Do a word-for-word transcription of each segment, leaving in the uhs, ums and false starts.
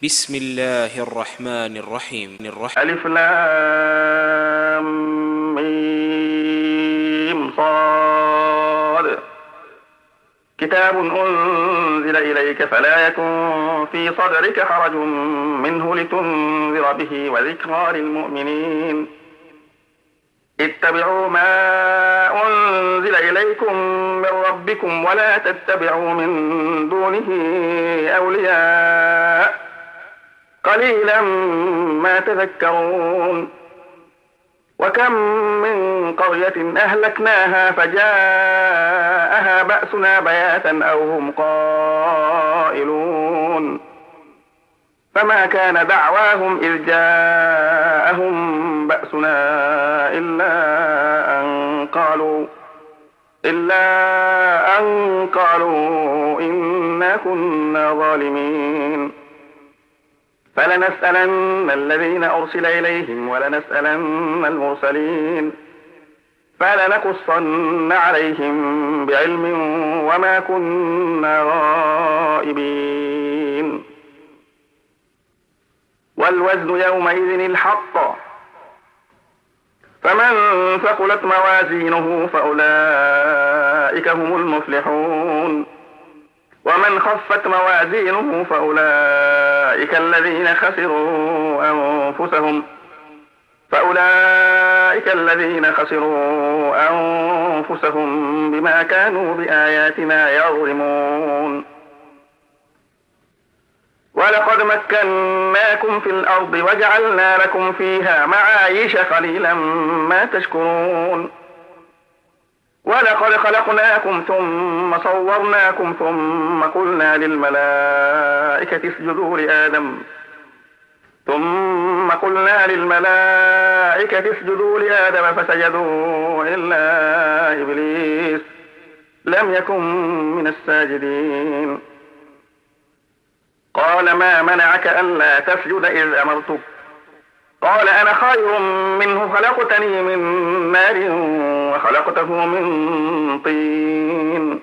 بسم الله الرحمن الرحيم ألف لام ميم صاد كتاب أنزل إليك فلا يكن في صدرك حرج منه لتنذر به وذكرى للمؤمنين اتبعوا ما أنزل إليكم من ربكم ولا تتبعوا من دونه أولياء قليلا ما تذكرون وكم من قرية أهلكناها فجاءها بأسنا بياتا أو هم قائلون فما كان دعواهم إذ جاءهم بأسنا إلا أن قالوا إلا أن قالوا إنا كنا ظالمين فلنسألن الذين أرسل إليهم ولنسألن المرسلين فلنقصن عليهم بعلم وما كنا غائبين والوزن يومئذ الحق فمن ثقلت موازينه فأولئك هم المفلحون ومن خفت موازينه فأولئك الذين خسروا أنفسهم فأولئك الذين خسروا أنفسهم بما كانوا بآياتنا يظلمون ولقد مكناكم في الأرض وجعلنا لكم فيها معايش قليلا ما تشكرون ولقد خلقناكم ثم صورناكم ثم قلنا للملائكة اسجدوا لآدم ثم قلنا للملائكة اسجدوا لآدم فسجدوا إلا إبليس لم يكن من الساجدين قال ما منعك ألا تسجد إذ أمرتك قال أنا خير منه خلقتني من نار وخلقته من طين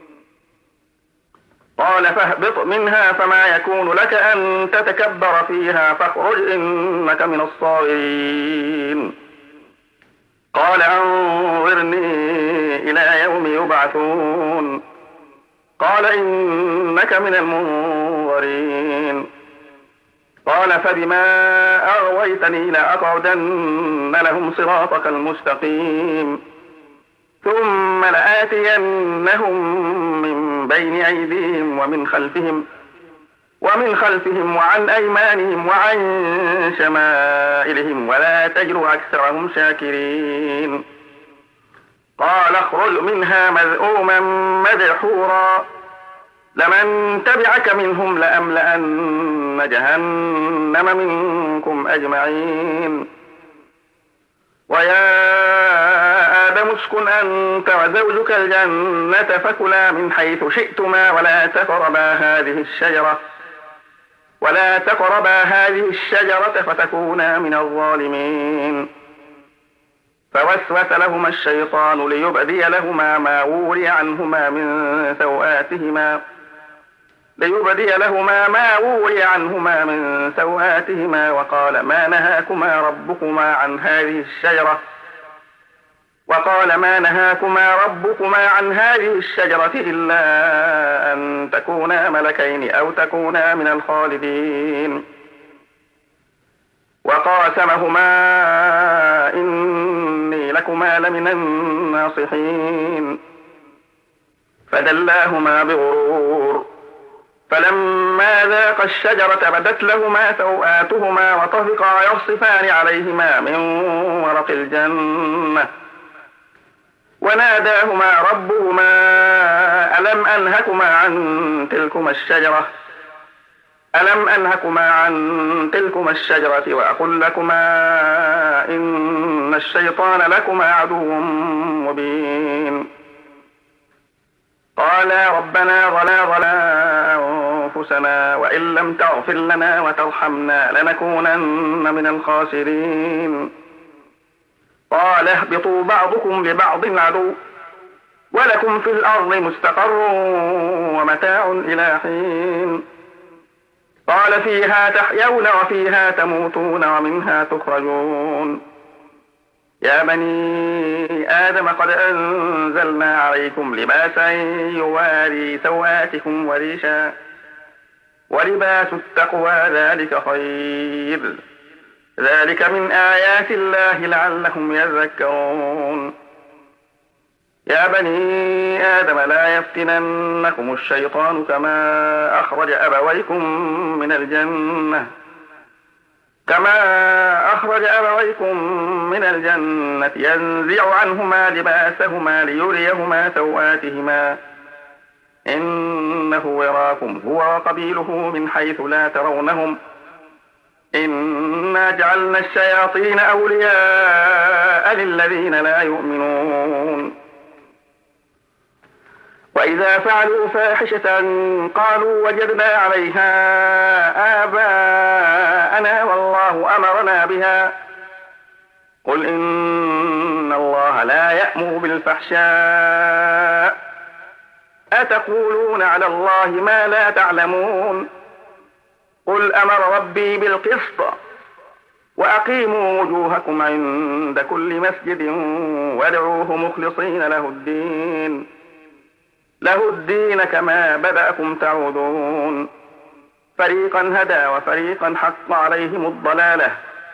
قال فاهبط منها فما يكون لك أن تتكبر فيها فاخرج إنك من الصاغرين قال أنظرني إلى يوم يبعثون قال إنك من المنظرين قال فبما أغويتني لأقعدن لهم صراطك المستقيم ثم لآتينهم من بين أيديهم ومن خلفهم ومن خلفهم وعن أيمانهم وعن شمائلهم ولا تجد أكثرهم شاكرين قال اخرج منها مذءوما مدحورا لمن تبعك منهم لأملأن جهنم منكم أجمعين ويا آدم اسكن أنت وزوجك الجنة فكلا من حيث شئتما ولا تقربا هذه الشجرة ولا تقربا هذه الشجرة فتكونا من الظالمين فوسوس لهما الشيطان ليبدي لهما ما وري عنهما من سوآتهما ليبدي لهما ما وري عنهما من سوآتهما وقال ما نهاكما ربكما عن هذه الشجرة وقال ما نهاكما ربكما عن هذه الشجرة إلا أن تكونا ملكين أو تكونا من الخالدين وقاسمهما إني لكما لمن الناصحين فدلاهما بغرور فلما ذاقا الشجرة بدت لهما سوآتهما وطفقا يخصفان عليهما من ورق الجنة وناداهما ربهما ألم أنهكما عن تلكما الشجرة ألم أنهكما عن تلكما الشجرة وأقل لكما إن الشيطان لكما عدو مبين قالا ربنا ظلمنا أنفسنا وإن لم تغفر لنا وترحمنا لنكونن من الخاسرين قال اهبطوا بعضكم لبعض عدو ولكم في الأرض مستقر ومتاع إلى حين قال فيها تحيون وفيها تموتون ومنها تخرجون. يا بني آدم قد أنزلنا عليكم لباسا يواري سوآتكم وريشا ولباس التقوى ذلك خير ذلك من آيات الله لعلهم يذكرون. يا بني آدم لا يفتننكم الشيطان كما أخرج أبويكم من الجنة كما أخرج أبويكم من الجنة ينزع عنهما لباسهما ليريهما سوآتهما إنه يراكم هو وقبيله من حيث لا ترونهم إنا جعلنا الشياطين أولياء للذين لا يؤمنون. وإذا فعلوا فاحشة قالوا وجدنا عليها آباءنا والله أمرنا بها قل إن الله لا يأمر بالفحشاء أتقولون على الله ما لا تعلمون. قل أمر ربي بالقسط وأقيموا وجوهكم عند كل مسجد وادعوه مخلصين له الدين له الدين كما بدأكم تعودون. فريقا هدى وفريقا حق عليهم الضلالة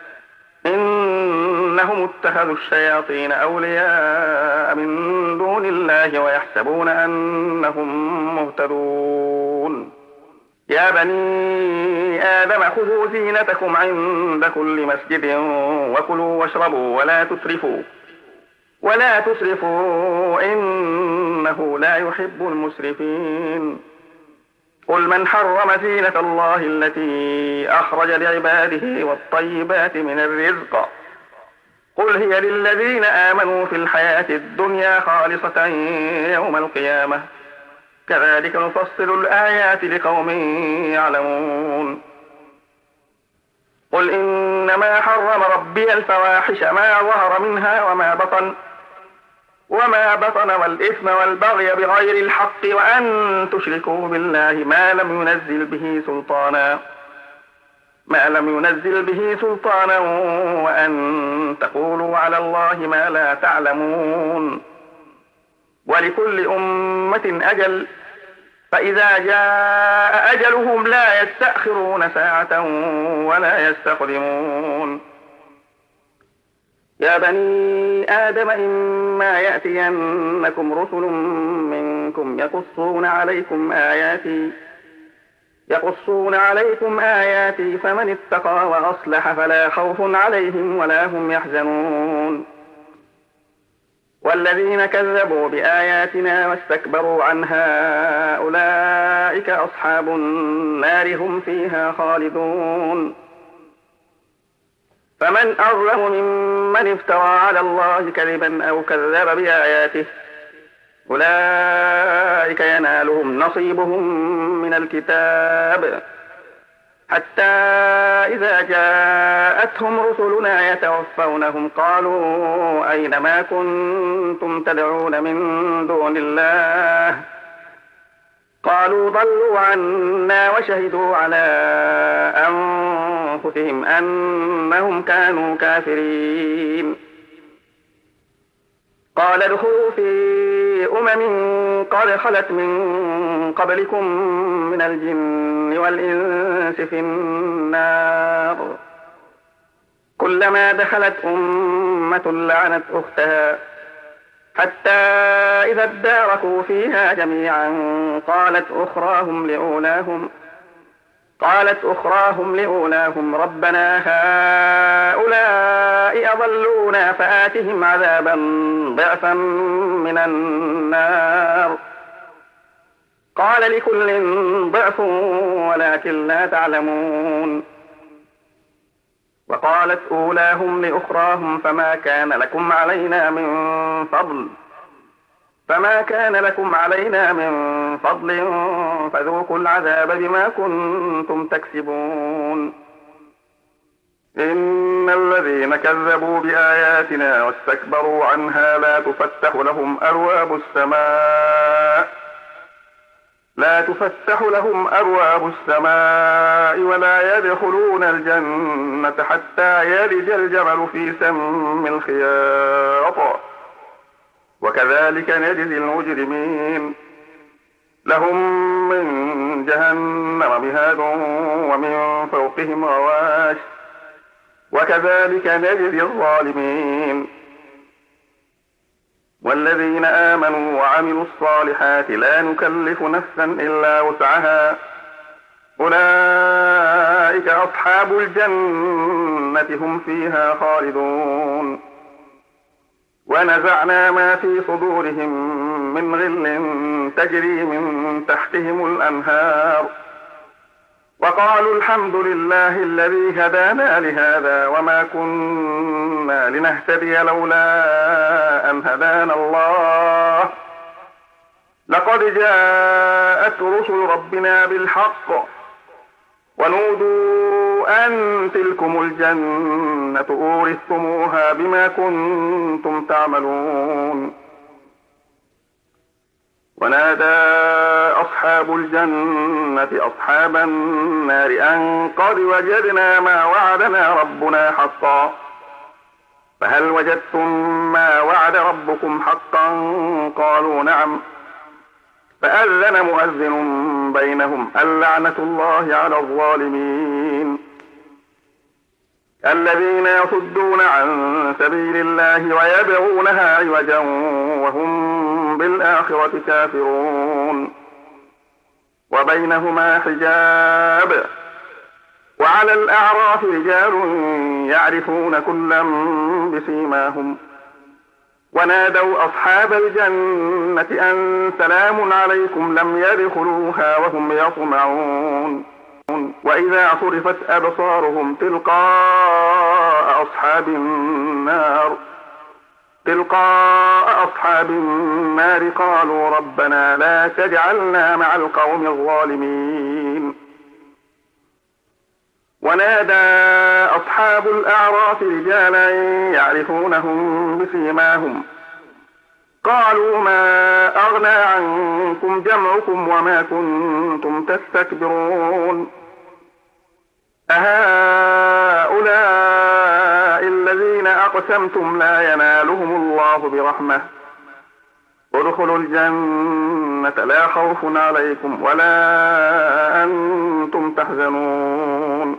إنهم اتخذوا الشياطين أولياء من دون الله ويحسبون أنهم مهتدون. يا بني آدم خذوا زينتكم عند كل مسجد وكلوا واشربوا ولا تسرفوا ولا تسرفوا إنه لا يحب المسرفين. قل من حرم زينة الله التي أخرج لعباده والطيبات من الرزق قل هي للذين آمنوا في الحياة الدنيا خالصة يوم القيامة كذلك نفصل الآيات لقوم يعلمون. قل إنما حرم ربي الفواحش ما ظهر منها وما بطن وما بطن والإثم والبغي بغير الحق وأن تشركوا بالله ما لم ينزل به سلطانا ما لم ينزل به سلطانا وأن تقولوا على الله ما لا تعلمون. ولكل أمة أجل فإذا جاء أجلهم لا يستأخرون ساعة ولا يستقدمون. يا بني آدم إما يأتينكم رسل منكم يقصون عليكم آياتي يقصون عليكم آياتي فمن اتقى وأصلح فلا خوف عليهم ولا هم يحزنون. والذين كذبوا بآياتنا واستكبروا عنها أولئك أصحاب النار هم فيها خالدون. فمن أظلم ممن افترى على الله كذبا أو كذب بآياته أولئك ينالهم نصيبهم من الكتاب حتى إذا جاءتهم رسلنا يتوفونهم قالوا أين ما كنتم تدعون من دون الله قالوا ضلوا عنا وشهدوا على أنفسهم أنهم كانوا كافرين. قال ادخلوا في أمم قد خلت من قبلكم من الجن والإنس في النار كلما دخلت أمة لعنت أختها حتى إذا اداركوا فيها جميعا قالت أخراهم لأولاهم قالت أخراهم لأولاهم ربنا هؤلاء أضلونا فآتهم عذابا ضعفا من النار قال لكل ضعف ولكن لا تعلمون. وقالت أولاهم لأخراهم فما كان لكم علينا من فضل فما كان لكم علينا من فضل فذوقوا العذاب بما كنتم تكسبون. إن الذين كذبوا بآياتنا واستكبروا عنها لا تفتح لهم أبواب السماء لا تفتح لهم أبواب السماء ولا يدخلون الجنة حتى يلج الجمل في سم الخياط وكذلك نجزي المجرمين لهم من جهنم مهاد ومن فوقهم غواش وكذلك نجزي الظالمين والذين آمنوا وعملوا الصالحات لا نكلف نفسا إلا وسعها أولئك أصحاب الجنة هم فيها خالدون ونزعنا ما في صدورهم من غل تجري من تحتهم الأنهار وقالوا الحمد لله الذي هدانا لهذا وما كنا لنهتدي لولا أن هدانا الله لقد جاءت رسل ربنا بالحق ونودوا أن تلكم الجنة أورثتموها بما كنتم تعملون ونادى أصحاب الجنة أصحاب النار أن قد وجدنا ما وعدنا ربنا حقا فهل وجدتم ما وعد ربكم حقا قالوا نعم فأذن مؤذن بينهم اللعنة الله على الظالمين الذين يصدون عن سبيل الله ويبغونها عوجا وهم بالآخرة كافرون وبينهما حجاب وعلى الأعراف رجال يعرفون كلا بسيماهم ونادوا أصحاب الجنة أن سلام عليكم لم يدخلوها وهم يطمعون وإذا صرفت أبصارهم تلقاء أصحاب النار تلقاء أصحاب النار قالوا ربنا لا تجعلنا مع القوم الظالمين ونادى أصحاب الأعراف رجالا يعرفونهم بسيماهم قالوا ما أغنى عنكم جمعكم وما كنتم تستكبرون أهؤلاء الذين أقسمتم لا ينالهم الله برحمة ادخلوا الجنة لا خوف عليكم ولا أنتم تحزنون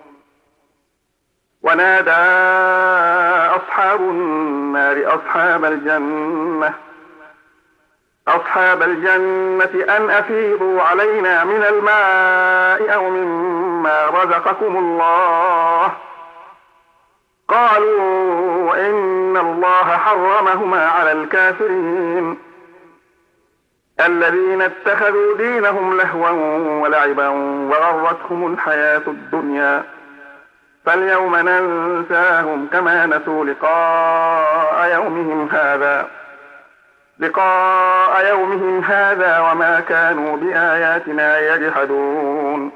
ونادى أصحاب النار أصحاب الجنة أصحاب الجنة أن أفيضوا علينا من الماء أو مما رزقكم الله قالوا إن الله حرمهما على الكافرين الذين اتخذوا دينهم لهوا ولعبا وغرتهم الحياة الدنيا فاليوم ننساهم كما نسوا لقاء يومهم هذا لقاء يومهم هذا وما كانوا بآياتنا يجحدون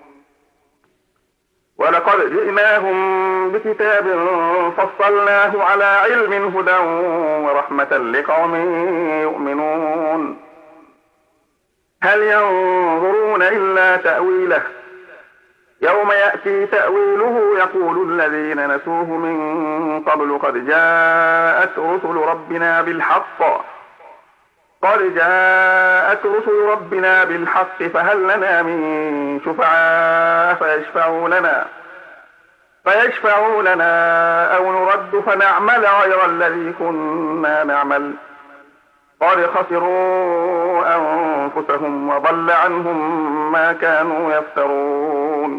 ولقد جئناهم بكتاب فصلناه على علم هدى ورحمة لقوم يؤمنون هل ينظرون إلا تأويله يوم يأتي تأويله يقول الذين نسوه من قبل قد جاءت رسل ربنا بالحق قد جاءت رسل ربنا بالحق فهل لنا من شفعاء فيشفعوا لنا فيشفعوا لنا أو نرد فنعمل غير الذي كنا نعمل قد خسروا أنفسهم وضل عنهم ما كانوا يفترون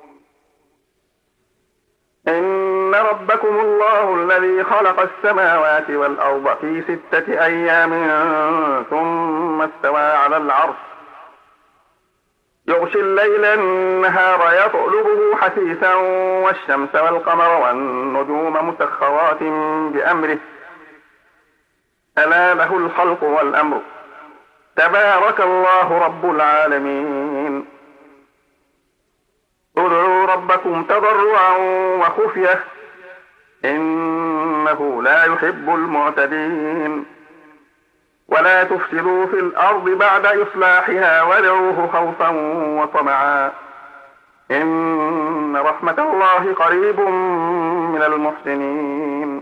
إن ربكم الله الذي خلق السماوات والأرض في ستة أيام ثم استوى على العرش يغشي الليل النهار يطلبه حثيثا والشمس والقمر والنجوم مسخرات بأمره ألا له الخلق والأمر تبارك الله رب العالمين ادعوا ربكم تضرعا وخفية إنه لا يحب المعتدين ولا تفسدوا في الأرض بعد إصلاحها وادعوه خوفا وطمعا إن رحمة الله قريب من المحسنين.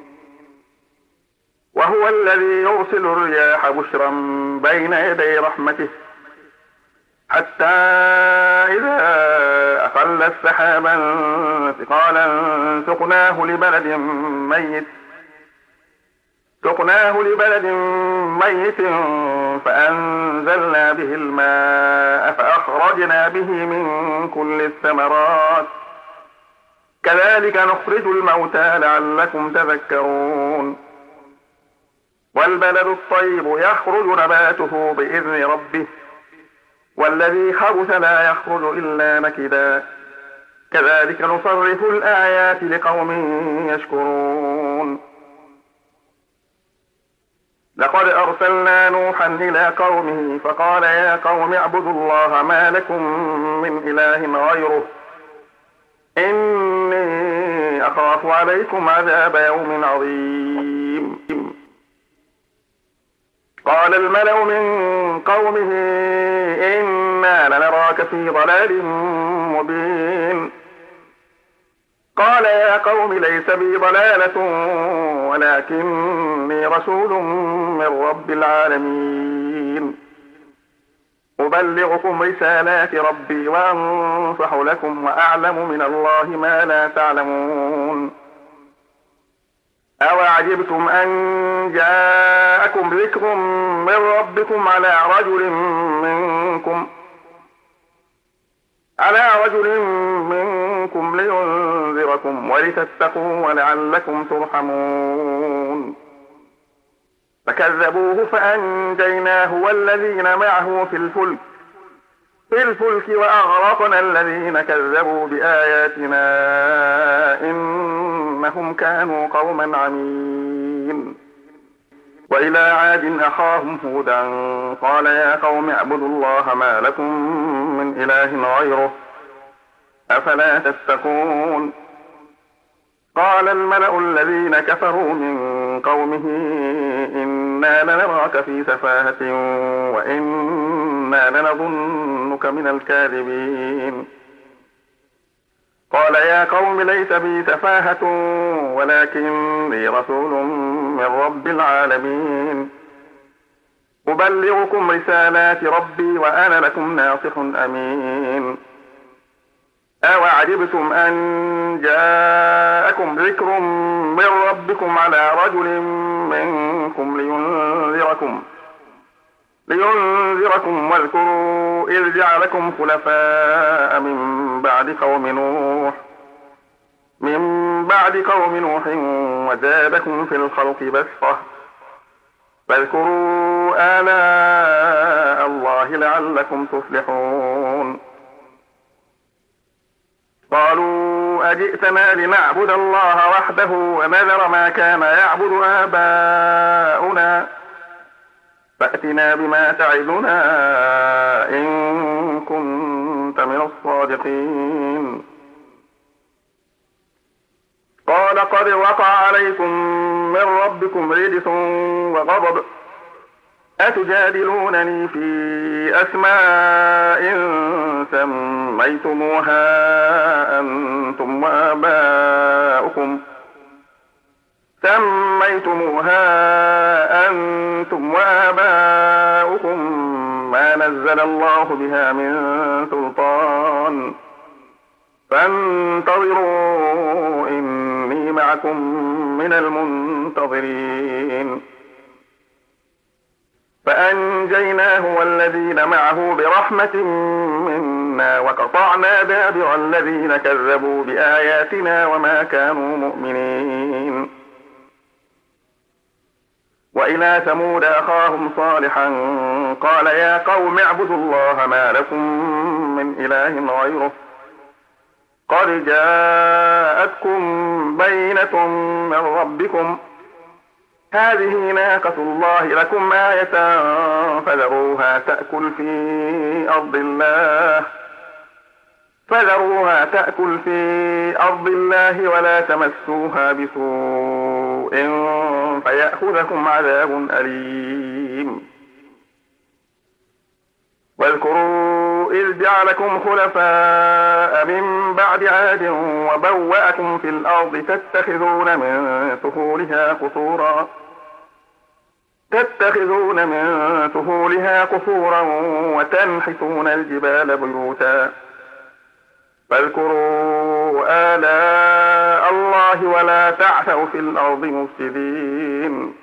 وهو الذي يرسل الرياح بشرا بين يدي رحمته حتى إذا أقلت سحابا ثقالا سقناه لبلد ميت سقناه لبلد ميت فأنزلنا به الماء فأخرجنا به من كل الثمرات كذلك نخرج الموتى لعلكم تذكرون. والبلد الطيب يخرج نباته بإذن ربه والذي خبث لا يخرج إلا نكدا كذلك نصرف الآيات لقوم يشكرون. لقد أرسلنا نوحا إلى قومه فقال يا قوم اعبدوا الله ما لكم من إله غيره إني أخاف عليكم عذاب يوم عظيم. قال الملأ من قومه إنا لنراك في ضلال مبين. قال يا قوم ليس بي ضلالة ولكني رسول من رب العالمين أبلغكم رسالات ربي وأنصح لكم وأعلم من الله ما لا تعلمون. أوعجبتم أن جاءكم ذكر من ربكم على رجل منكم على رجل منكم لينذركم ولتتقوا ولعلكم ترحمون. فكذبوه فأنجيناه والذين معه في الفلك في الفلك وأغرقنا الذين كذبوا بآياتنا إنهم كانوا قوما عمين. وإلى عاد أخاهم هودا قال يا قوم اعبدوا الله ما لكم من إله غيره أفلا تتقون. قال الملأ الذين كفروا من قومه إنا لنراك في سفاهة وإنا لنظنك من الكاذبين. قال يا قوم ليس بي سفاهة ولكني رسول من رب العالمين أبلغكم رسالات ربي وأنا لكم ناصح أمين. أوعجبتم أن جاءكم ذكر من ربكم على رجل منكم لينذركم لينذركم واذكروا إذ جعلكم خلفاء من بعد قوم نوح من بعد قوم نوح وزادكم في الخلق بسطة فاذكروا آلاء الله لعلكم تفلحون. قالوا أجئتنا لنعبد الله وحده ونذر ما كان يعبد آباؤنا فأتنا بما تعدنا إن كنت من الصادقين. قال قد وقع عليكم من ربكم رجس وغضب أتجادلونني في أسماء سميتموها أنتم وآباؤكم سميتموها أنتم وآباؤكم ما نزل الله بها من سلطان فانتظروا إني معكم من المنتظرين. فأنجيناه والذين معه برحمة منا وقطعنا دابر الذين كذبوا بآياتنا وما كانوا مؤمنين. وإلى ثمود أخاهم صالحا قال يا قوم اعبدوا الله ما لكم من إله غيره قد جاءتكم بينة من ربكم هذه ناقة الله لكم آية فذروها تأكل في أرض الله فذروها تأكل في أرض الله ولا تمسوها بسوء فيأخذكم عذاب أليم. واذكروا إذ جعلكم خلفاء من بعد عاد وبوأكم في الأرض تتخذون من سهولها قصورا تتخذون من سهولها قصورا وتنحتون الجبال بيوتا فاذكروا آلاء الله ولا تعثوا في الأرض مفسدين.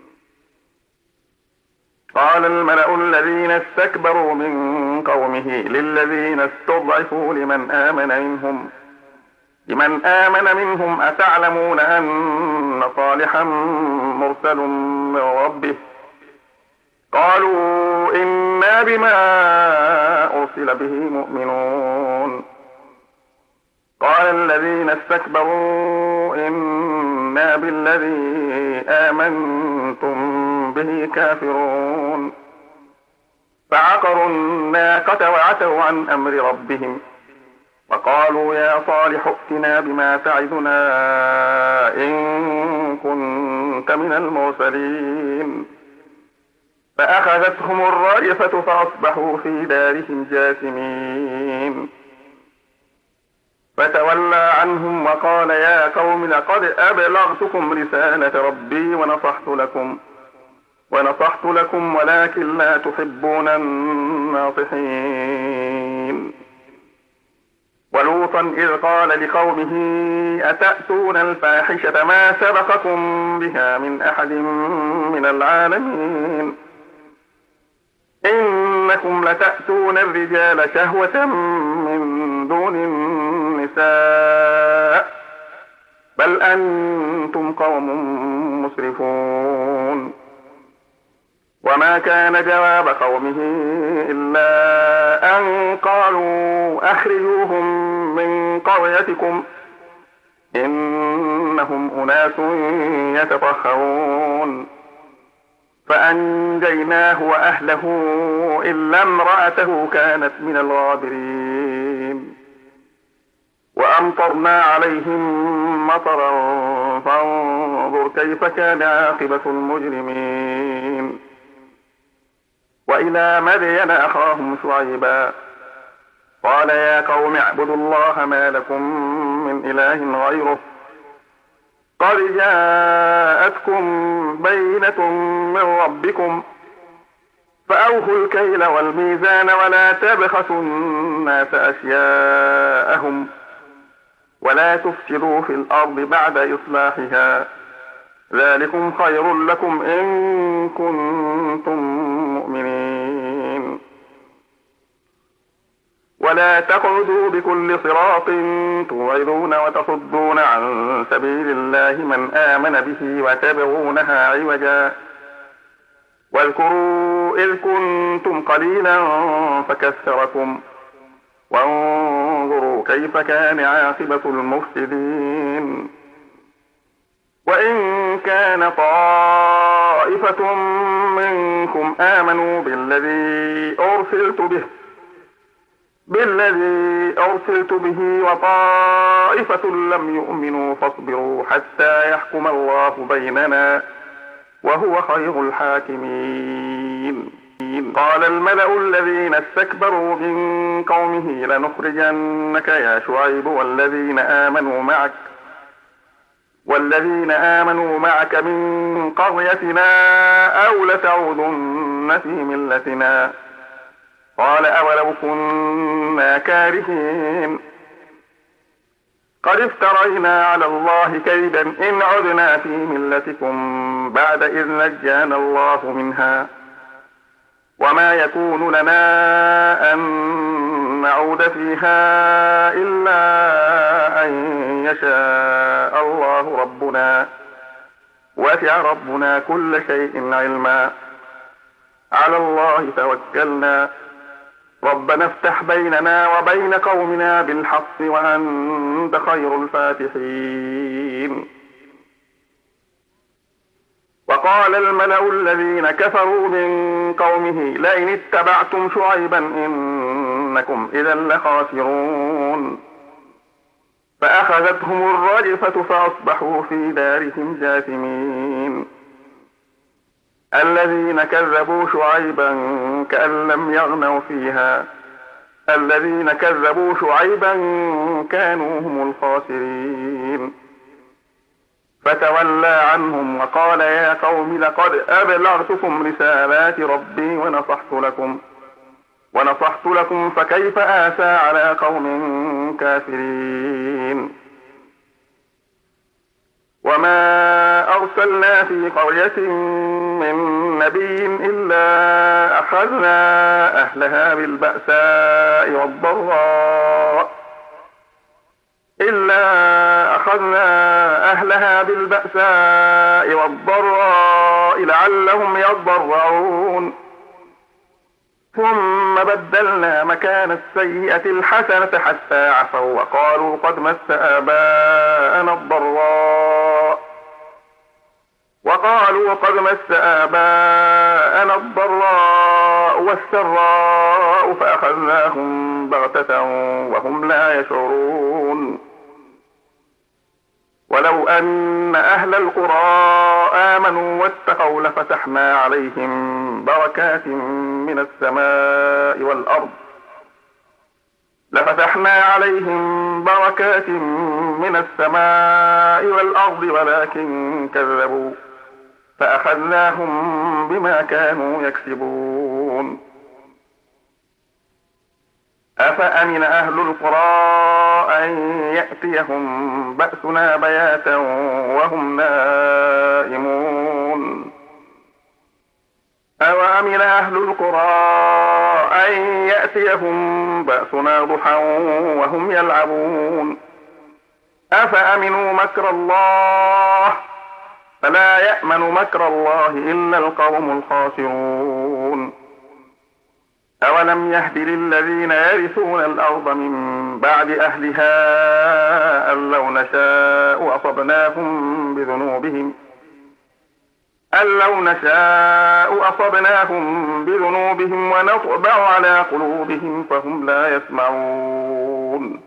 قال الملأ الذين استكبروا من قومه للذين استضعفوا لمن آمن منهم لمن آمن منهم أتعلمون أن صالحا مرسل من ربه قالوا إنا بما أرسل به مؤمنون. قال الذين استكبروا إنا بالذي آمنتم به كافرون فعقروا الناقة وعتوا عن أمر ربهم وقالوا يا صالح ائتنا بما تعدنا إن كنت من المرسلين فأخذتهم الرجفة فأصبحوا في دارهم جاثمين. فتولى عنهم وقال يا قوم لقد أبلغتكم رسالة ربي ونصحت لكم ونصحت لكم ولكن لا تحبون الناصحين. ولوطا إذ قال لقومه أتأتون الفاحشة ما سبقكم بها من أحد من العالمين إنكم لتأتون الرجال شهوة من دون النساء بل أنتم قوم مسرفون. وما كان جواب قومه إلا أن قالوا أخرجوهم من قريتكم إنهم أناس يتطهرون فأنجيناه وأهله إلا امرأته كانت من الغابرين. وأمطرنا عليهم مطرا فانظر كيف كان عاقبة المجرمين. وإلى مدين أخاهم شعيبا قال يا قوم اعبدوا الله ما لكم من إله غيره قد جاءتكم بينة من ربكم فأوفوا الكيل والميزان ولا تبخسوا الناس أشياءهم ولا تفسدوا في الأرض بعد إصلاحها ذلكم خير لكم إن كنتم مؤمنين. ولا تقعدوا بكل صراط توعدون وتصدون عن سبيل الله من آمن به وتبغونها عوجا واذكروا إذ كنتم قليلا فكثركم وانظروا كيف كان عاقبة المفسدين. وإن كان طائفة منكم آمنوا بالذي أرسلت به بالذي أرسلت به وطائفة لم يؤمنوا فاصبروا حتى يحكم الله بيننا وهو خير الحاكمين. قال الملأ الذين استكبروا من قومه لنخرجنك يا شعيب والذين آمنوا معك والذين آمنوا معك من قريتنا أو لتعودن في ملتنا قال أولو كنا كارهين قد افترينا على الله كيدا إن عدنا في ملتكم بعد إذ نجانا الله منها وما يكون لنا أن نعود فيها إلا أن يشاء الله ربنا وسع ربنا كل شيء علما على الله توكلنا ربنا افتح بيننا وبين قومنا بالحق وأنت خير الفاتحين. وقال الملأ الذين كفروا من قومه لئن اتبعتم شعيبا إنكم إذا لخاسرون فأخذتهم الرجفة فأصبحوا في دارهم جاثمين. الذين كذبوا شعيبا كأن لم يغنوا فيها الذين كذبوا شعيبا كانوا هم الخاسرين. فتولى عنهم وقال يا قوم لقد أبلغتكم رسالات ربي ونصحت لكم ونصحت لكم فكيف آسى على قوم كافرين. وما أرسلنا في قرية من نبي إلا أخذنا أهلها بالبأساء والضراء إلا أخذنا أهلها بالبأساء والضراء لعلهم يضرعون ثم بدلنا مكان السيئة الحسنة حتى عفوا وقالوا قد مس آباءنا الضراء وقالوا قد مس آباءنا الضراء والسراء فأخذناهم بغتة وهم لا يشعرون. ولو أن أهل القرى آمنوا واتقوا لفتحنا عليهم بركات من السماء والأرض لفتحنا عليهم بركات من السماء والأرض ولكن كذبوا فأخذناهم بما كانوا يكسبون. أفأمن أهل القرى أن يأتيهم بأسنا بياتا وهم نائمون أوأمن أهل القرى أن يأتيهم بأسنا ضحى وهم يلعبون أفأمنوا مكر الله فلا يأمن مكر الله إلا القوم الخاسرون. أولم يهد للذين يرثون الأرض من بعد أهلها أن لو نشاء أصبناهم بذنوبهم أن لو نشاء أصبناهم بذنوبهم ونطبع على قلوبهم فهم لا يسمعون.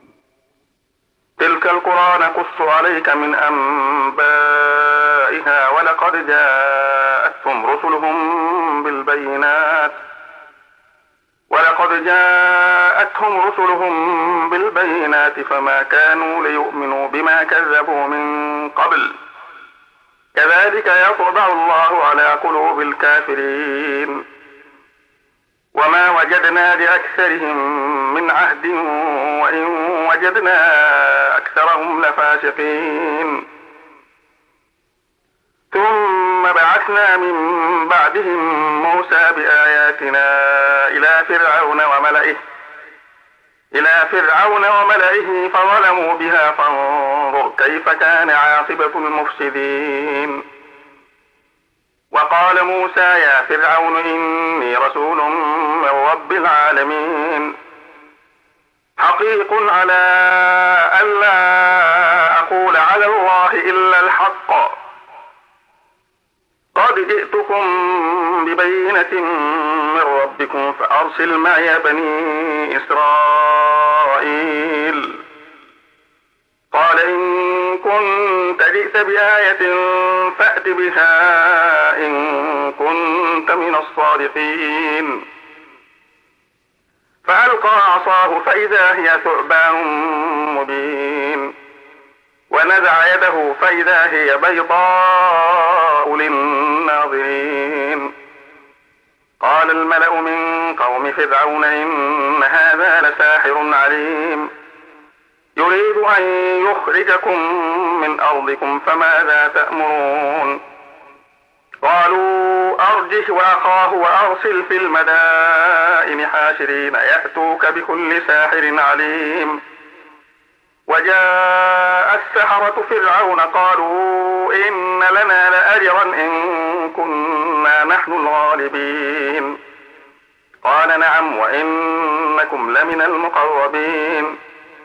تلك القرى نقص عليك من أنبائها ولقد جاءتهم رسلهم بالبينات ولقد جاءتهم رسلهم بالبينات فما كانوا ليؤمنوا بما كذبوا من قبل كذلك يطبع الله على قلوب الكافرين. وما وجدنا لأكثرهم من عهد وإن وجدنا أكثرهم لفاسقين. ثم بعثنا من بعدهم موسى بآياتنا إلى فرعون وملئه إلى فرعون وملئه فظلموا بها فانظر كيف كان عاقبة المفسدين. وقال موسى يا فرعون إني رسول من رب العالمين حقيق على ألا أقول على الله إلا الحق قد جئتكم ببينة من ربكم فأرسل معي بني إسرائيل. قال إن كنت جئت بآية فأت بها إن كنت من الصادقين. فألقى عصاه فإذا هي ثعبان مبين ونزع يده فإذا هي بيضاء للناظرين. قال الملأ من قوم فرعون إن هذا لساحر عليم يريد أن يخرجكم من أرضكم فماذا تأمرون. قالوا أرجه وأخاه وأرسل في المدائن حاشرين يأتوك بكل ساحر عليم. وجاء السحرة فرعون قالوا إن لنا لأجرا إن كنا نحن الغالبين. قال نعم وإنكم لمن المقربين.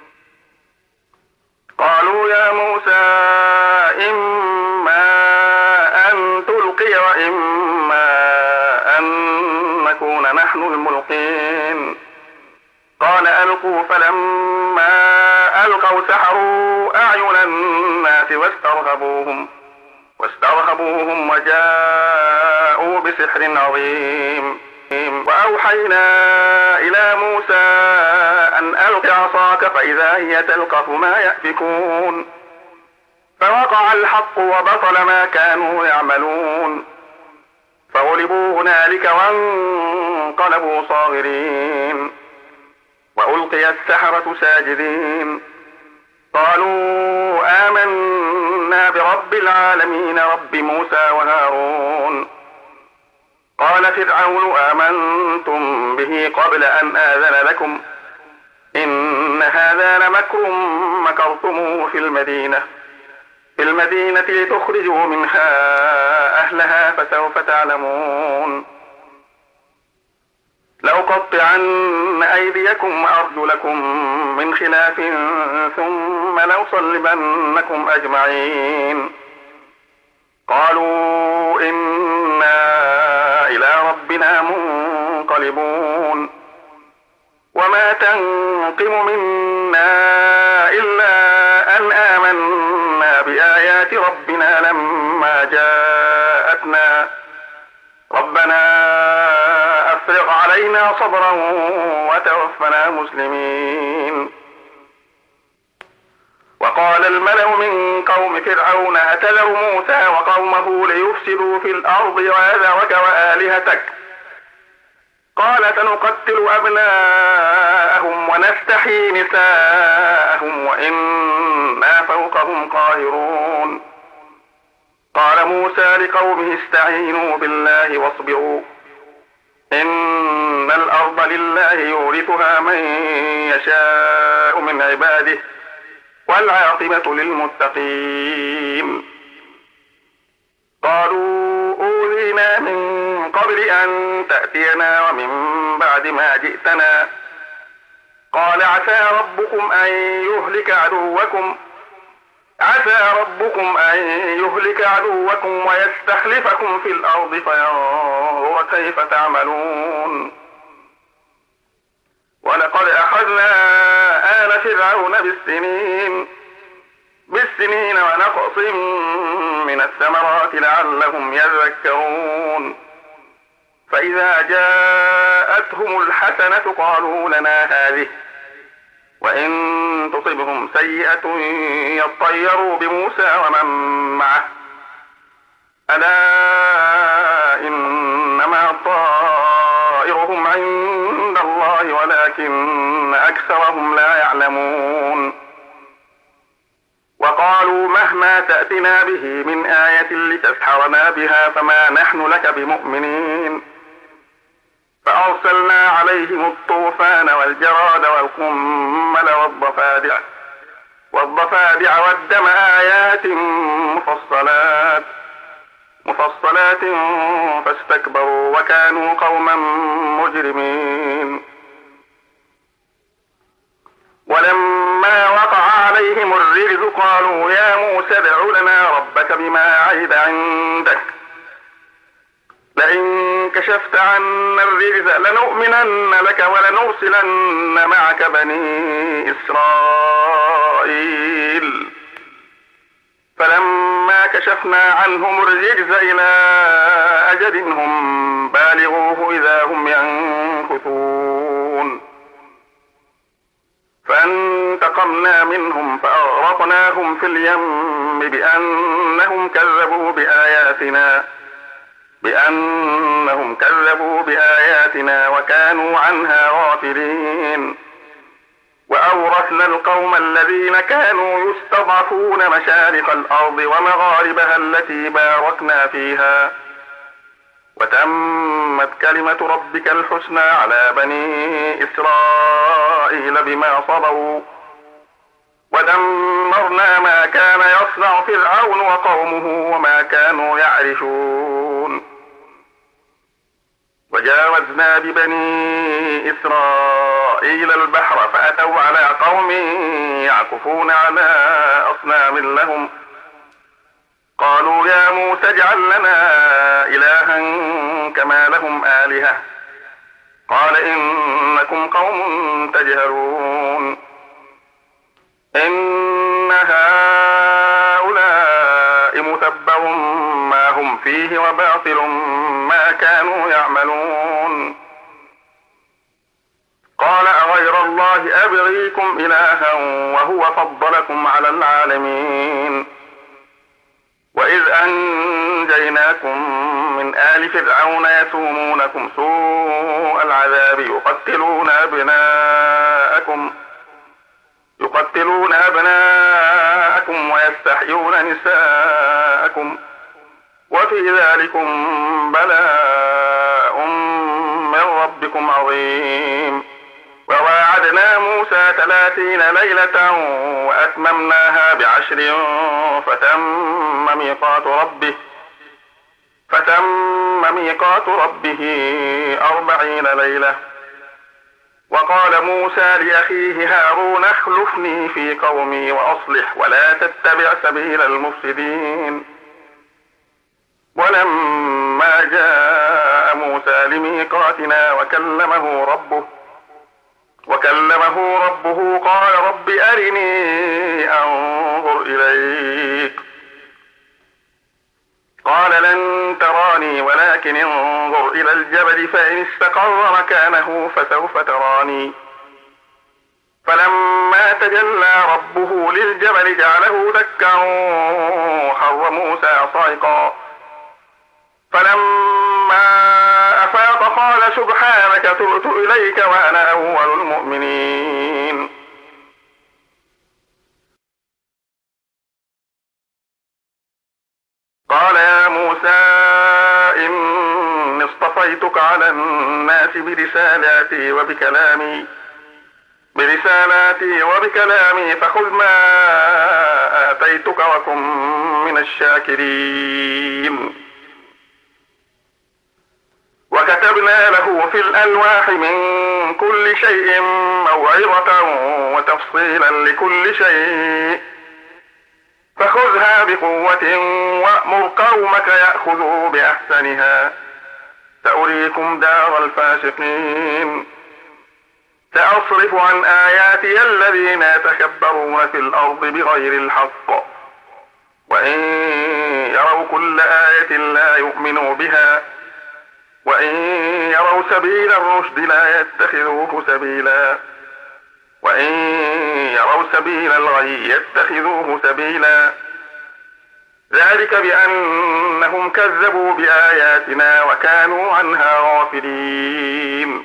قالوا يا موسى إما أن تلقي وإما أن نكون نحن الملقين. قال ألقوا فلما ألقوا سحروا أعين الناس واسترهبوهم واسترهبوهم وجاءوا بسحر عظيم. وأوحينا إلى موسى أن ألق عصاك فإذا هي تلقف ما يأفكون فوقع الحق وبطل ما كانوا يعملون فغلبوا هنالك وانقلبوا صاغرين وألقي السحرة ساجدين قالوا آمنا برب العالمين رب موسى وهارون. قال فرعون آمنتم به قبل أن آذن لكم إن هذا لمكر مكرتموه في المدينة في المدينة لتخرجوا منها أهلها فسوف تعلمون. لأقطعن أيديكم وأرجلكم من خلاف ثم لأصلبنكم أجمعين. قالوا إنا إلى ربنا منقلبون. وما تنقم منا إلا أن آمنا بآيات ربنا لما جاءتنا ربنا أفرغ علينا صبرا وتوفنا مسلمين. وقال الملأ من قوم فرعون أتذر موسى وقومه ليفسدوا في الأرض ويذرك وآلهتك قال سنقتل أبناءهم ونستحيي نساءهم وإنا فوقهم قاهرون. قال موسى لقومه استعينوا بالله واصبروا إن الأرض لله يورثها من يشاء من عباده والعاقبة للمتقين. قالوا أوذينا من قبل أن تأتينا ومن بعد ما جئتنا قال عسى ربكم أن يهلك عدوكم عسى ربكم أن يهلك عدوكم ويستخلفكم في الأرض فينظر كيف تعملون. ولقد أخذنا آل فرعون بالسنين بالسنين ونقص من الثمرات لعلهم يذكرون. فإذا جاءتهم الحسنة قالوا لنا هذه وإن تصبهم سيئة يطيروا بموسى ومن معه ألا إنما طائرهم عند الله ولكن أكثرهم لا يعلمون. وقالوا مهما تأتنا به من آية لتسحرنا بها فما نحن لك بمؤمنين. فأرسلنا عليهم الطوفان والجراد والقمل والضفادع والضفادع والدم آيات مفصلات مفصلات فاستكبروا وكانوا قوما مجرمين. ولما وقع عليهم الرجز قالوا يا موسى ادع لنا ربك بما عهد عندك لئن كشفت عنا الرجز لنؤمنن لك ولنرسلن معك بني إسرائيل. فلما كشفنا عنهم الرجز إلى أجل هم بالغوه إذا هم ينكثون. فانتقمنا منهم فأغرقناهم في اليم بأنهم كذبوا بآياتنا بأنهم كذبوا بآياتنا وكانوا عنها غافلين. وأورثنا القوم الذين كانوا يستضعفون مشارق الأرض ومغاربها التي باركنا فيها وتمت كلمة ربك الحسنى على بني إسرائيل بما صبروا ودمرنا ما كان يصنع فرعون وقومه وما كانوا يعرشون. وجاوزنا ببني إسرائيل البحر فأتوا على قوم يعكفون على أصنام لهم قالوا يا موسى اجعل لنا إلها كما لهم آلهة قال إنكم قوم تجهلون. إن هؤلاء متبر ما هم فيه وباطل ما كانوا يعملون. قال أغير الله أبغيكم إلها وهو فضلكم على العالمين. وإذ أنجيناكم من آل فرعون يسومونكم سوء العذاب يقتلون أبناءكم يقتلون أبناءكم ويستحيون نساءكم وفي ذلكم بلاء من ربكم عظيم. وواعدنا موسى ثلاثين ليلة وأتممناها بعشر فتم ميقات ربه فتم ميقات ربه أربعين ليلة. وقال موسى لأخيه هارون اخلفني في قومي وأصلح ولا تتبع سبيل المفسدين. ولما جاء موسى لميقاتنا وكلمه ربه وكلمه ربه قال رب أرني أنظر إليك. قال لن تراني ولكن انظر إلى الجبل فإن استقر مكانه فسوف تراني. فلما تجلى ربه للجبل جعله دكا وخر موسى صعقا. فلما أفاق قال سبحانك تبت إليك وأنا أول المؤمنين. قال يا موسى إني اصطفيتك على الناس برسالاتي وبكلامي برسالاتي وبكلامي فخذ ما آتيتك وكن من الشاكرين. وكتبنا له في الألواح من كل شيء موعظة وتفصيلا لكل شيء فخذها بقوة وأمر قومك يأخذوا بأحسنها سأريكم دار الفاسقين. سأصرف عن آياتي الذين يتكبرون في الأرض بغير الحق وإن يروا كل آية لا يؤمنوا بها وإن يروا سبيل الرشد لا يتخذوه سبيلا وإن يروا سبيل الغي يتخذوه سبيلا. ذلك بأنهم كذبوا بآياتنا وكانوا عنها غافلين.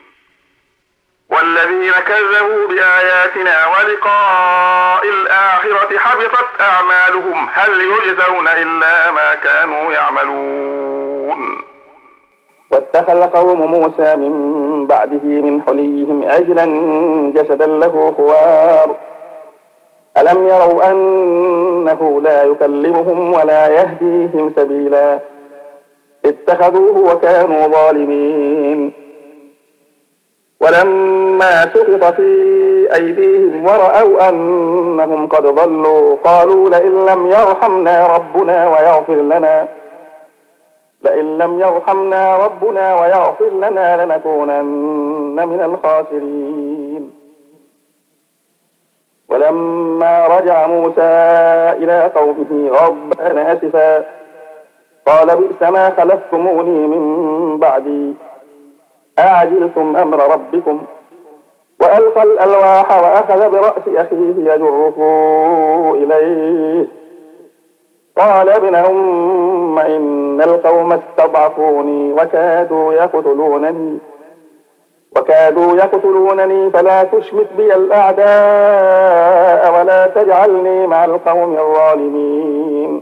والذين كذبوا بآياتنا ولقاء الآخرة حبطت أعمالهم هل يجزون إلا ما كانوا يعملون. واتخذ قوم موسى من بعده من حليهم عجلا جسدا له خوار ألم يروا أنه لا يكلمهم ولا يهديهم سبيلا اتخذوه وكانوا ظالمين. ولما سقط في أيديهم ورأوا أنهم قد ضلوا قالوا لئن لم يرحمنا ربنا ويغفر لنا لئن لم يرحمنا ربنا ويغفر لنا لنكونن من الخاسرين. ولما رجع موسى إلى قومه غضبان آسفا قال بئس ما خلفتموني من بعدي أعجلتم أمر ربكم وألقى الألواح وأخذ برأس أخيه يجره إليه قال ابن أم إن القوم استضعفوني وكادوا يقتلونني وكادوا يقتلونني فلا تشمت بي الأعداء ولا تجعلني مع القوم الظالمين.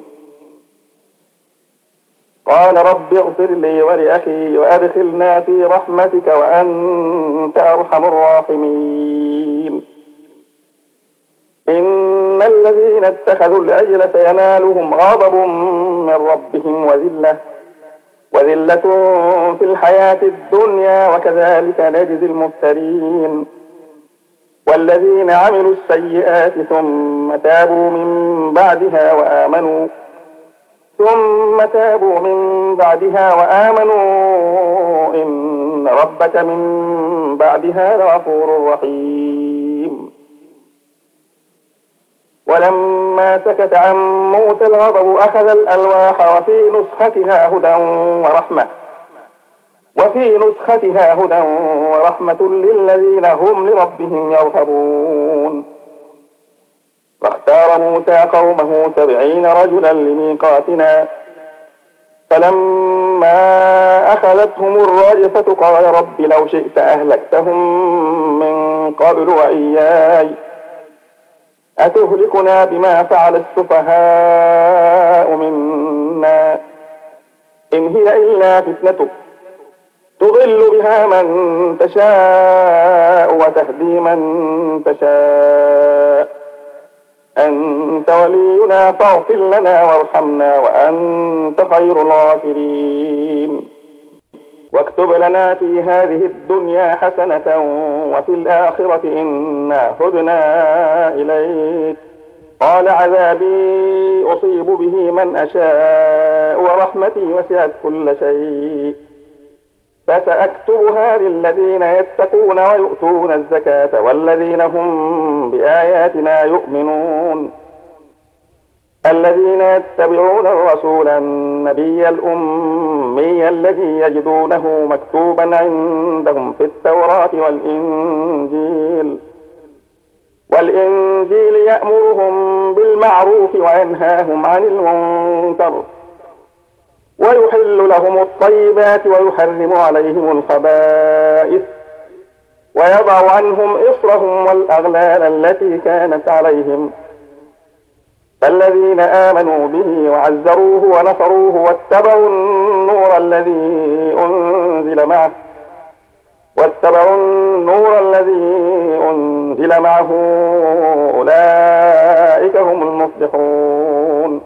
قال رب اغفر لي ولأخي وأدخلنا في رحمتك وأنت أرحم الراحمين. إن الذين اتخذوا العجل سينالهم غضب من ربهم وذلة وذلة في الحياة الدنيا وكذلك نجزي المفترين. والذين عملوا السيئات ثم تابوا من بعدها وآمنوا ثم تابوا من بعدها وآمنوا إن ربك من بعدها لغفور رحيم. ولما سكت عن موسى الغضب أخذ الألواح وفي نسختها هدى ورحمة وفي نسختها هدى ورحمة للذين هم لربهم يرهبون. فاختار موسى قومه سبعين رجلا لميقاتنا فلما أخذتهم الرجفة قال رب لو شئت أهلكتهم من قبل وإياي أتهلكنا بما فعل السفهاء منا إن هي إلا فتنتك تضل بها من تشاء وتهدي من تشاء أنت ولينا فاغفر لنا وارحمنا وأنت خير الغافرين. واكتب لنا في هذه الدنيا حسنة وفي الآخرة إنا هدنا إليك قال عذابي أصيب به من أشاء ورحمتي وسعت كل شيء فسأكتبها للذين يتقون ويؤتون الزكاة والذين هم بآياتنا يؤمنون الذين يتبعون الرسول النبي الأمي الذي يجدونه مكتوبا عندهم في التوراة والإنجيل والإنجيل يأمرهم بالمعروف وينهاهم عن المنكر ويحل لهم الطيبات ويحرم عليهم الخبائث ويضع عنهم إصرهم والأغلال التي كانت عليهم فالذين آمنوا به وعزروه ونصروه واتبعوا النور الذي أنزل معه واتبعوا النور الذي أنزل معه أولئك هم المفلحون.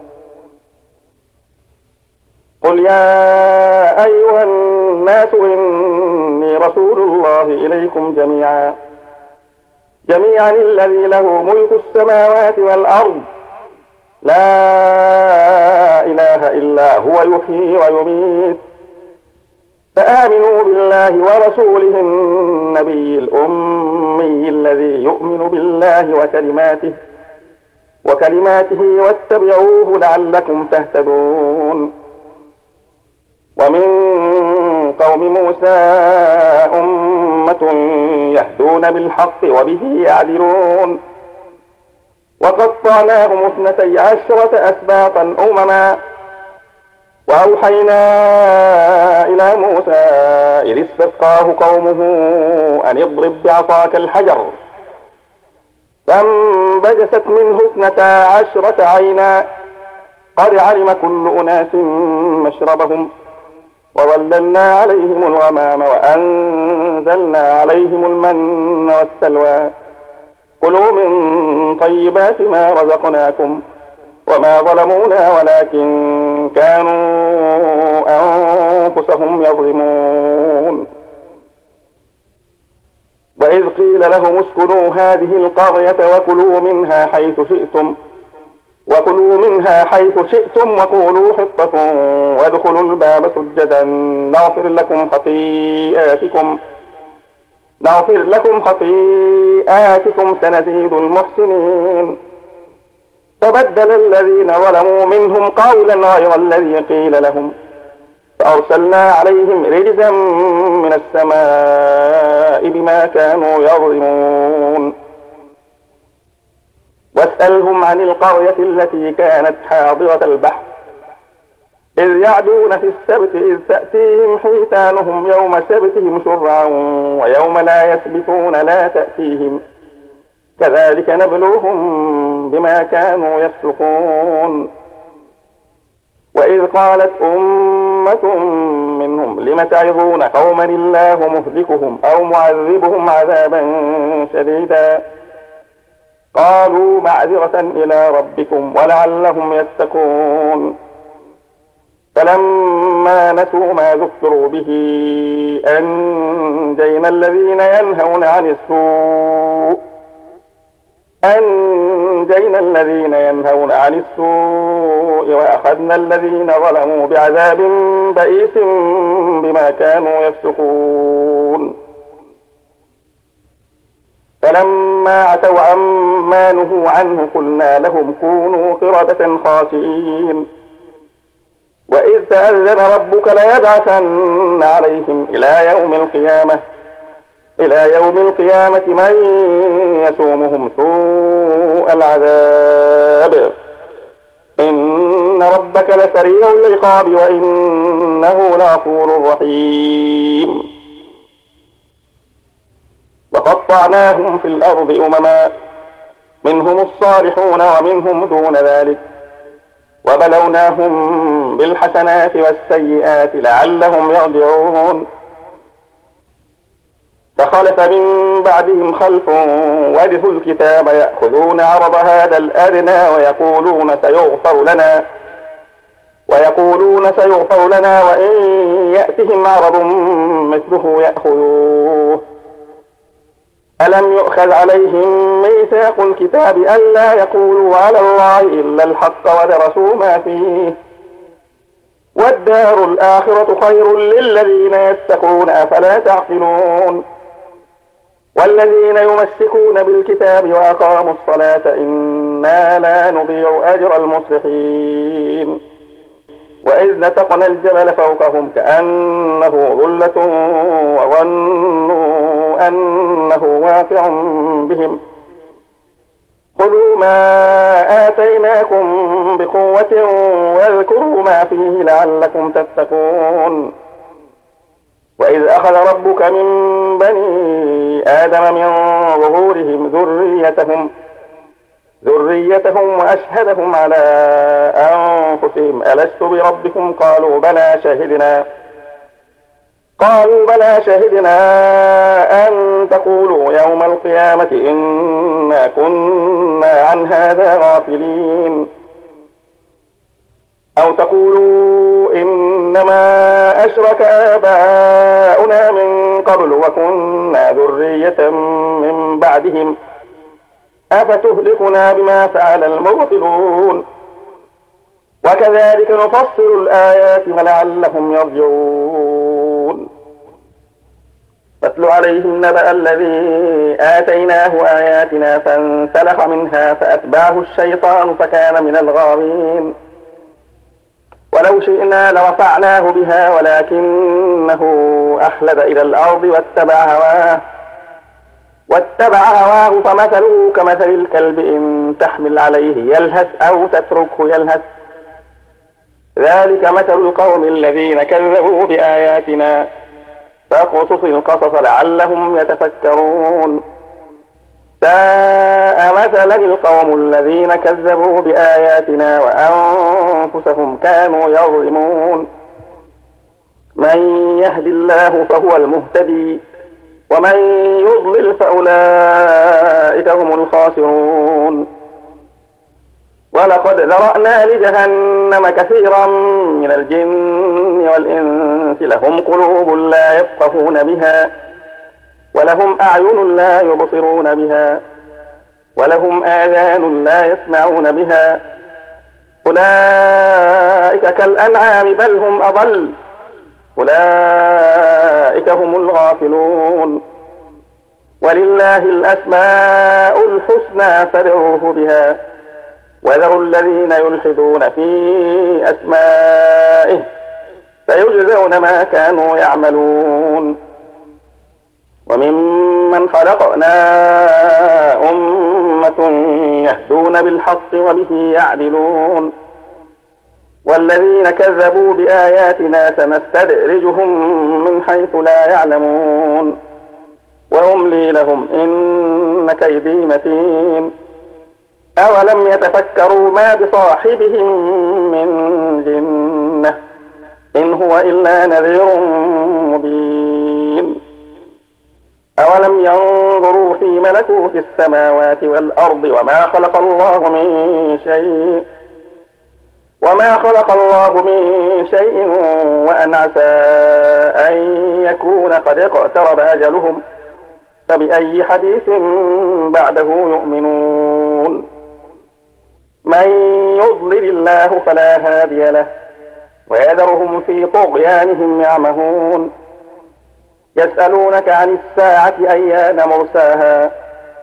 قل يا أيها الناس إني رسول الله إليكم جميعا جميعا الذي له ملك السماوات والأرض لا إله إلا هو يحيي ويميت فآمنوا بالله ورسوله النبي الأمي الذي يؤمن بالله وكلماته وكلماته واتبعوه لعلكم تهتدون. ومن قوم موسى أمة يهدون بالحق وبه يعدلون وقطعناهم اثنتي عشرة أسباطا أمما وأوحينا إلى موسى إذ استسقاه قومه أن اضرب بعصاك الحجر فانبجست منه اثنتا عشرة عينا قد علم كل أناس مشربهم وظللنا عليهم الغمام وأنزلنا عليهم المن والسلوى كلوا من طيبات ما رزقناكم وما ظلمونا ولكن كانوا أنفسهم يظلمون. وإذ قيل لهم اسكنوا هذه القرية وكلوا منها حيث شئتم وكلوا منها حيث شئتم وقولوا حطة وادخلوا الباب سجدا نغفر لكم خطيئاتكم نغفر لكم خطيئاتكم سنزيد المحسنين. فبدل الذين ظلموا منهم قولا غير الذي قيل لهم فأرسلنا عليهم رجزا من السماء بما كانوا يظلمون. واسألهم عن القرية التي كانت حاضرة البحر إذ يعدون في السبت إذ تأتيهم حيتانهم يوم سبتهم شرعا ويوم لا يسبتون لا تأتيهم كذلك نبلوهم بما كانوا يفسقون. وإذ قالت أمة منهم لم تعظون قوما الله مهلكهم أو معذبهم عذابا شديدا قالوا معذرة إلى ربكم ولعلهم يتقون. فلما نسوا ما ذكروا به أنجينا الذين ينهون عن السوء أنجينا الذين ينهون عن السوء وأخذنا الذين ظلموا بعذاب بئيس بما كانوا يفسقون. فلما عتوا عما نهوا عنه قلنا لهم كونوا قردة خاسئين وإذ تأذن ربك ليبعثن عليهم إلى يوم القيامة إلى يوم القيامة من يسومهم سوء العذاب إن ربك لسريع العقاب وإنه لغفور رحيم وقطعناهم في الأرض أمما منهم الصالحون ومنهم دون ذلك وبلوناهم بالحسنات والسيئات لعلهم يرجعون فخلف من بعدهم خلف ورثوا الكتاب يأخذون عرض هذا الأدنى ويقولون سيغفر لنا ويقولون سيغفر لنا وإن يأتهم عرض مثله يأخذوه ألم يؤخذ عليهم ميثاق الكتاب ألا يقولوا على الله إلا الحق ودرسوا ما فيه والدار الآخرة خير للذين يتقون أفلا تعقلون والذين يمسكون بالكتاب وأقاموا الصلاة إنا لا نضيع أجر المصلحين وإذ نتقنا الجبل فوقهم كأنه ظلة وظنوا أنه واقع بهم خذوا ما آتيناكم بقوة واذكروا ما فيه لعلكم تتقون وإذ أخذ ربك من بني آدم من ظهورهم ذريتهم ذريتهم وأشهدهم على أنفسهم ألست بربكم قالوا بلى شهدنا قالوا بلى شهدنا أن تقولوا يوم القيامة إنا كنا عن هذا غافلين أو تقولوا إنما أشرك آباؤنا من قبل وكنا ذرية من بعدهم أفتهلكنا بما فعل المبطلون وكذلك نفصل الآيات ولعلهم يرجعون فاتل عليهم نبأ الذي آتيناه آياتنا فانسلخ منها فأتبعه الشيطان فكان من الغاوين ولو شئنا لرفعناه بها ولكنه أخلد إلى الأرض واتبع هواه واتبع هواه فمثله كمثل الكلب إن تحمل عليه يلهث أو تتركه يلهث ذلك مثل القوم الذين كذبوا بآياتنا فاقصص القصص لعلهم يتفكرون ساء مثلا القوم الذين كذبوا بآياتنا وأنفسهم كانوا يظلمون من يهد الله فهو المهتدي ومن يضلل فأولئك هم الخاسرون ولقد ذرأنا لجهنم كثيرا من الجن والإنس لهم قلوب لا يفقهون بها ولهم أعين لا يبصرون بها ولهم آذان لا يسمعون بها أولئك كالأنعام بل هم أضل أولئك هم الغافلون ولله الأسماء الحسنى فادعوه بها وذروا الذين يلحدون في أسمائه سيجزون ما كانوا يعملون وممن خلقنا أمة يهدون بالحق وبه يعدلون والذين كذبوا بآياتنا سنستدرجهم من حيث لا يعلمون وأملي لهم إن كيدي متين أولم يتفكروا ما بصاحبهم من جنة إن هو إلا نذير مبين أولم ينظروا في ملكوت السماوات والأرض وما خلق الله من شيء وما خلق الله من شيء وأن عسى أن يكون قد اقترب أجلهم فبأي حديث بعده يؤمنون من يضلل الله فلا هادي له ويذرهم في طغيانهم يعمهون يسألونك عن الساعة أيان مرساها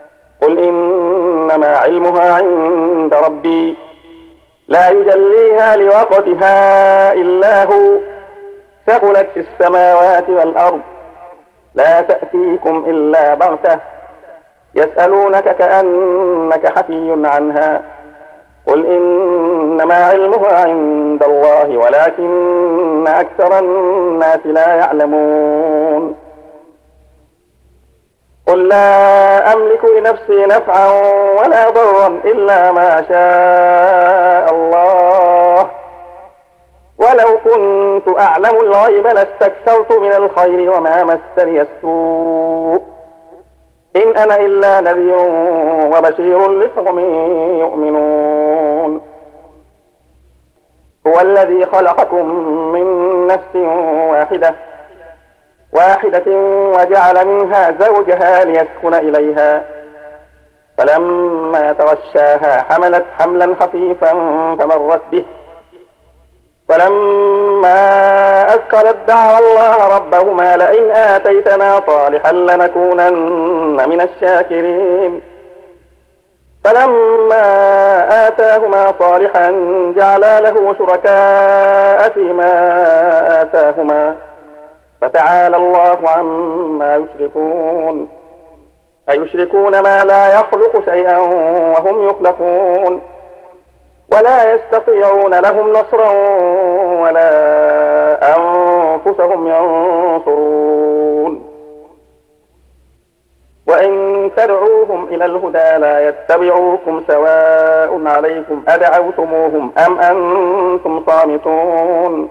قل إنما علمها عند ربي لا يجليها لوقتها إلا هو ثقلت في السماوات والأرض لا تأتيكم إلا بغتة يسألونك كأنك حفي عنها قل إنما علمها عند الله ولكن أكثر الناس لا يعلمون قل لا أملك لنفسي نفعا ولا ضرا إلا ما شاء الله ولو كنت أعلم الغيب لاستكثرت من الخير وما مسني السوء إن أنا إلا نذير وبشير لقوم يؤمنون هو الذي خلقكم من نفس واحدة واحدة وجعل منها زوجها ليسكن إليها فلما تغشاها حملت حملا خفيفا فمرت به فلما أثقلت دعوا الله ربهما لئن آتيتنا صالحا لنكونن من الشاكرين فلما آتاهما صالحا جعلا له شركاء فيما آتاهما فتعالى الله عما يشركون أيشركون ما لا يخلق شيئا وهم يخلقون ولا يستطيعون لهم نصرا ولا أنفسهم ينصرون وإن تدعوهم إلى الهدى لا يتبعوكم سواء عليكم أدعوتموهم أم أنتم صامتون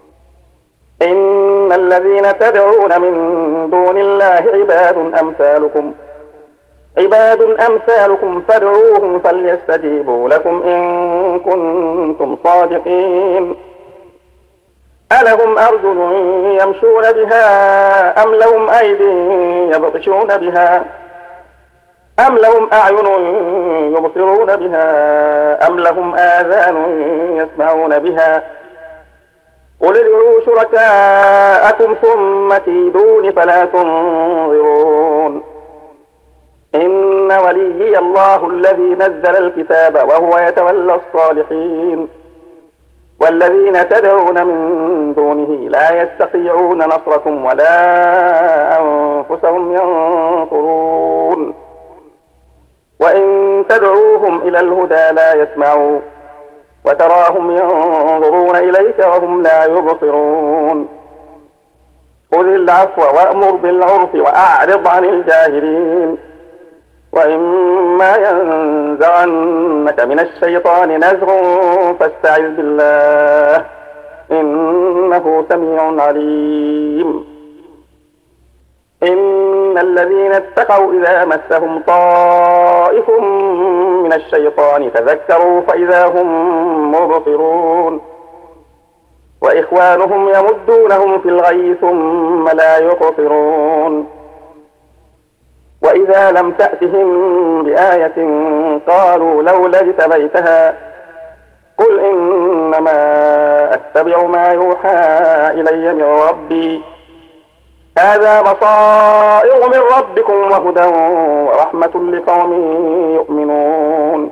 إن الذين تدعون من دون الله عباد أمثالكم عباد أمثالكم فادعوهم فليستجيبوا لكم إن كنتم صادقين ألهم أرجل يمشون بها أم لهم أيدي يبطشون بها أم لهم أعين يبصرون بها أم لهم آذان يسمعون بها قل ادعوا شركاءكم ثم كيدون فلا تنظرون إن وليي الله الذي نزل الكتاب وهو يتولى الصالحين والذين تدعون من دونه لا يستطيعون نصركم ولا أنفسهم ينصرون وإن تدعوهم إلى الهدى لا يسمعوا وتراهم ينظرون إليك وهم لا يبصرون خذ العفو وأمر بالعرف وأعرض عن الجاهلين وإما ينزغنك من الشيطان نزغ فاستعذ بالله إنه سميع عليم إن الذين اتقوا إذا مسهم طائف من الشيطان تذكروا فإذا هم مبصرون وإخوانهم يمدونهم في الغي ثم لا يقصرون وإذا لم تأتهم بآية قالوا لولا اجتبيتها قل إنما أتبع ما يوحى إلي من ربي هذا بصائر من ربكم وهدى ورحمة لقوم يؤمنون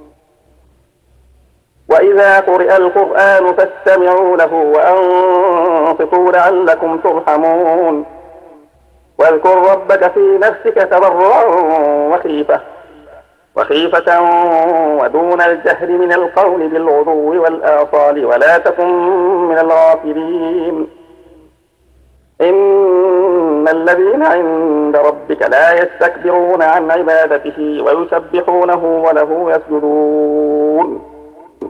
وإذا قرئ القرآن فاستمعوا له وأنصتوا لعلكم ترحمون واذكر ربك في نفسك تضرعا وخيفة وخيفة ودون الجهر من القول بالغدو والآصال ولا تكن من الغافلين إن الذين عند ربك لا يستكبرون عن عبادته ويسبحونه وله يسجدون